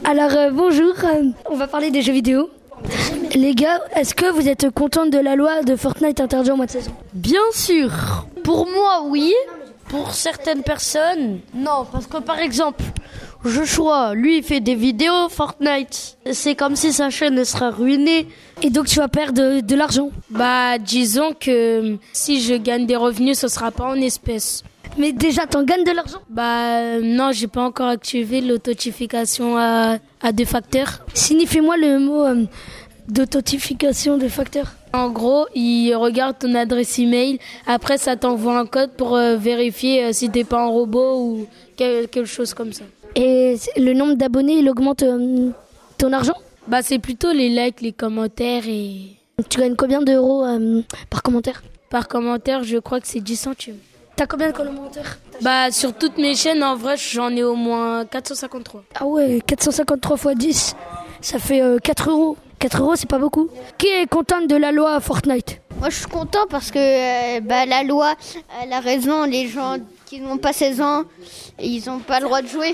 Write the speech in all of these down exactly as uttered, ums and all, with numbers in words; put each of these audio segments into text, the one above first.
Alors euh, bonjour, euh, on va parler des jeux vidéo. Les gars, est-ce que vous êtes contents de la loi de Fortnite interdit en mois de saison? Bien sûr. Pour moi, oui. Pour certaines personnes, non. Parce que par exemple, Joshua, lui, il fait des vidéos Fortnite. C'est comme si sa chaîne sera ruinée. Et donc tu vas perdre de, de l'argent. Bah, disons que si je gagne des revenus, ce sera pas en espèces. Mais déjà, t'en gagnes de l'argent? Bah, non, j'ai pas encore activé l'authentification à, à deux facteurs. Signifie-moi le mot euh, d'authentification de facteurs. En gros, il regarde ton adresse email. Après, ça t'envoie un code pour euh, vérifier euh, si t'es pas un robot ou quelque chose comme ça. Et le nombre d'abonnés, il augmente euh, ton argent? Bah, c'est plutôt les likes, les commentaires et... Tu gagnes combien d'euros euh, par commentaire? Par commentaire, je crois que c'est dix centimes. T'as combien de commentaires? Bah, sur toutes mes chaînes, en vrai, j'en ai au moins quatre cent cinquante-trois. Ah ouais, quatre cent cinquante-trois fois dix, ça fait euh, quatre euros. quatre euros, c'est pas beaucoup. Qui est content de la loi Fortnite? Moi, je suis content parce que euh, bah, la loi, elle a raison. Les gens qui n'ont pas seize ans, ils n'ont pas le droit de jouer.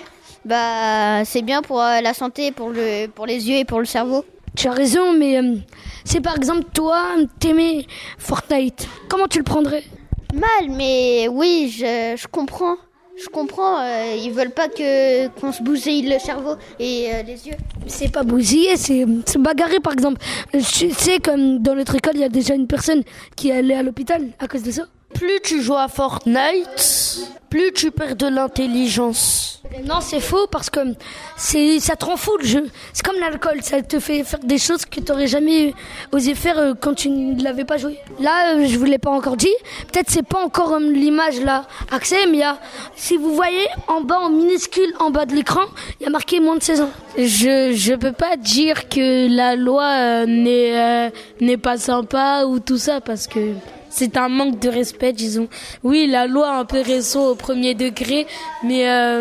Bah, c'est bien pour euh, la santé, pour, le, pour les yeux et pour le cerveau. Tu as raison, mais euh, si par exemple, toi, t'aimais Fortnite, comment tu le prendrais? Mal, mais oui, je, je comprends. Je comprends, euh, ils veulent pas que qu'on se bousille le cerveau et euh, les yeux. C'est pas bousiller, c'est se bagarrer par exemple. Tu sais comme dans notre école, il y a déjà une personne qui est allée à l'hôpital à cause de ça. Plus tu joues à Fortnite, plus tu perds de l'intelligence. Non, c'est faux parce que c'est ça te rend fou le jeu. C'est comme l'alcool, ça te fait faire des choses que tu n'aurais jamais osé faire quand tu ne l'avais pas joué. Là, je vous l'ai pas encore dit. Peut-être c'est pas encore comme l'image là accès, mais il y a, si vous voyez en bas en minuscule en bas de l'écran, il y a marqué moins de seize ans. Je je peux pas dire que la loi euh, n'est euh, n'est pas sympa ou tout ça parce que c'est un manque de respect, disons. Oui, la loi un peu raison au premier degré, mais euh,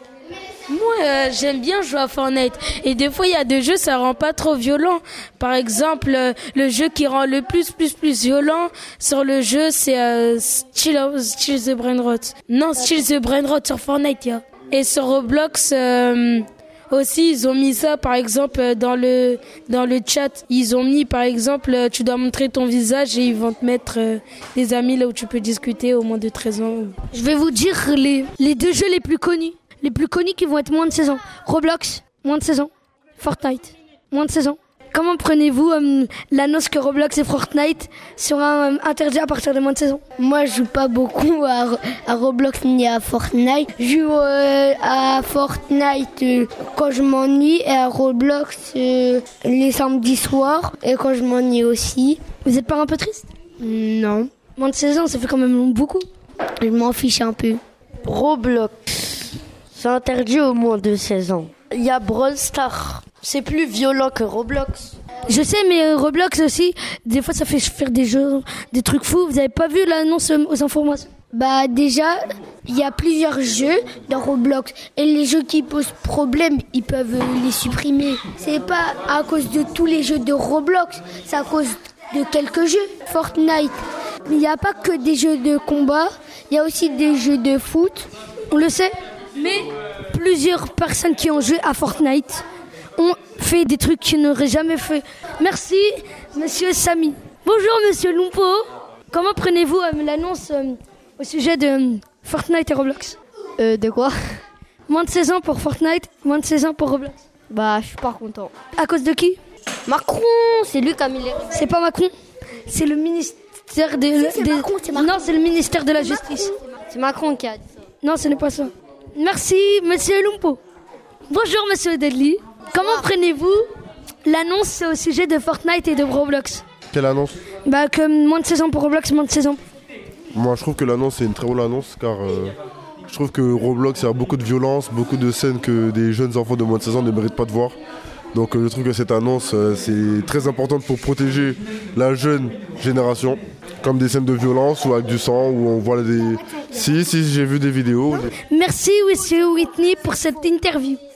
moi, euh, j'aime bien jouer à Fortnite. Et des fois, il y a des jeux, ça rend pas trop violent. Par exemple, euh, le jeu qui rend le plus, plus, plus violent sur le jeu, c'est euh, Still, Still the Brain Rot. Non, Still the Brain Rot sur Fortnite, yeah. Et sur Roblox... Euh, Aussi, ils ont mis ça, par exemple, dans le dans le chat. Ils ont mis, par exemple, tu dois montrer ton visage et ils vont te mettre euh, des amis là où tu peux discuter au moins de treize ans. Je vais vous dire les, les deux jeux les plus connus. Les plus connus qui vont être moins de seize ans. Roblox, moins de seize ans. Fortnite, moins de seize ans. Comment prenez-vous euh, l'annonce que Roblox et Fortnite sera euh, interdits à partir de moins de seize ans? Moi, je joue pas beaucoup à, à Roblox ni à Fortnite. Je joue euh, à Fortnite euh, quand je m'ennuie et à Roblox euh, les samedis soirs et quand je m'ennuie aussi. Vous êtes pas un peu triste? Non. Moins de seize ans, ça fait quand même beaucoup. Je m'en fiche un peu. Roblox, c'est interdit au moins de seize ans. Il y a Brawl Stars. C'est plus violent que Roblox. Je sais, mais Roblox aussi, des fois ça fait faire des jeux, des trucs fous. Vous avez pas vu l'annonce aux informations? Bah déjà, il y a plusieurs jeux dans Roblox. Et les jeux qui posent problème, ils peuvent les supprimer. C'est pas à cause de tous les jeux de Roblox, c'est à cause de quelques jeux. Fortnite, il n'y a pas que des jeux de combat, il y a aussi des jeux de foot. On le sait, mais plusieurs personnes qui ont joué à Fortnite ont fait des trucs qu'ils n'auraient jamais fait. Merci, monsieur Samy. Bonjour, monsieur Lumpo. Comment prenez-vous euh, l'annonce euh, au sujet de euh, Fortnite et Roblox? Euh, de quoi? Moins de seize ans pour Fortnite, moins de seize ans pour Roblox. Bah, je suis pas content. À cause de qui? Macron, c'est lui qui a mis les... C'est pas Macron, c'est le ministère de... Si, c'est des... Macron, c'est Macron. Non, c'est le ministère de la Justice. C'est Macron qui a dit ça. Non, ce n'est pas ça. Merci, monsieur Lumpo. Bonjour, monsieur Deadly. Comment prenez-vous l'annonce au sujet de Fortnite et de Roblox? Quelle annonce? Bah, que moins de seize ans pour Roblox, moins de seize ans. Moi, je trouve que l'annonce, c'est une très bonne annonce, car euh, je trouve que Roblox, il y a beaucoup de violence, beaucoup de scènes que des jeunes enfants de moins de seize ans ne méritent pas de voir. Donc, euh, je trouve que cette annonce, euh, c'est très importante pour protéger la jeune génération, comme des scènes de violence ou avec du sang, où on voit des... Si, si, j'ai vu des vidéos. Merci, monsieur Whitney, pour cette interview.